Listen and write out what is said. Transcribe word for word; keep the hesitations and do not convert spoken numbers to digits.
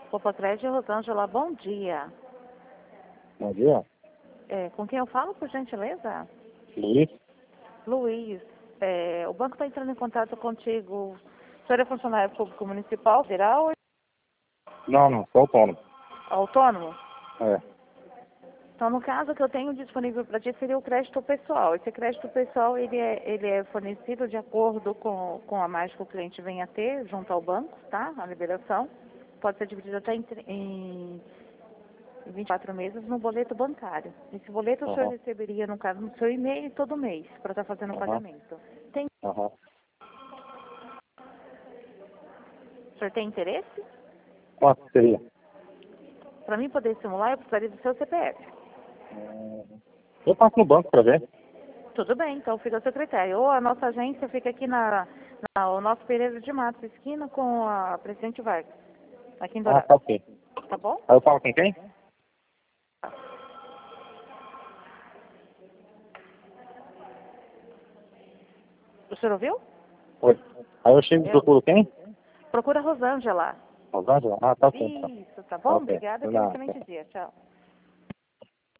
Popocred Rosângela, bom dia. Bom dia. É, com quem eu falo, por gentileza? Luiz? Luiz, é, o banco está entrando em contato contigo. O senhor é funcionário público municipal, federal ou Não, não, sou autônomo. autônomo? É. Então, no caso que eu tenho disponível para ti seria o crédito pessoal. Esse crédito pessoal, ele é, ele é fornecido de acordo com, com a margem que o cliente venha a ter junto ao banco, tá? A liberação. Pode ser dividido até em, tre- em vinte e quatro meses no boleto bancário. Esse boleto o senhor Aham. receberia, no caso, no seu e-mail todo mês, para estar fazendo o Aham. pagamento. Tem, Aham. o senhor tem interesse? Quanto seria? Para mim poder simular, eu precisaria do seu C P F. Eu passo no banco pra ver. Tudo bem, então fica a seu critério. Ou a nossa agência fica aqui na, na o nosso Pereira de Matos, esquina com a Presidente Vargas, aqui em Ah, Dourado. tá ok. Tá bom? Aí eu falo com quem? O senhor ouviu? Oi. Aí eu chego e Eu. procuro quem? Procura a Rosângela. Rosângela? Ah, tá ok. Então. Isso, tá Tá bom? ok. Obrigada, De tenha um nada. excelente dia. Tchau.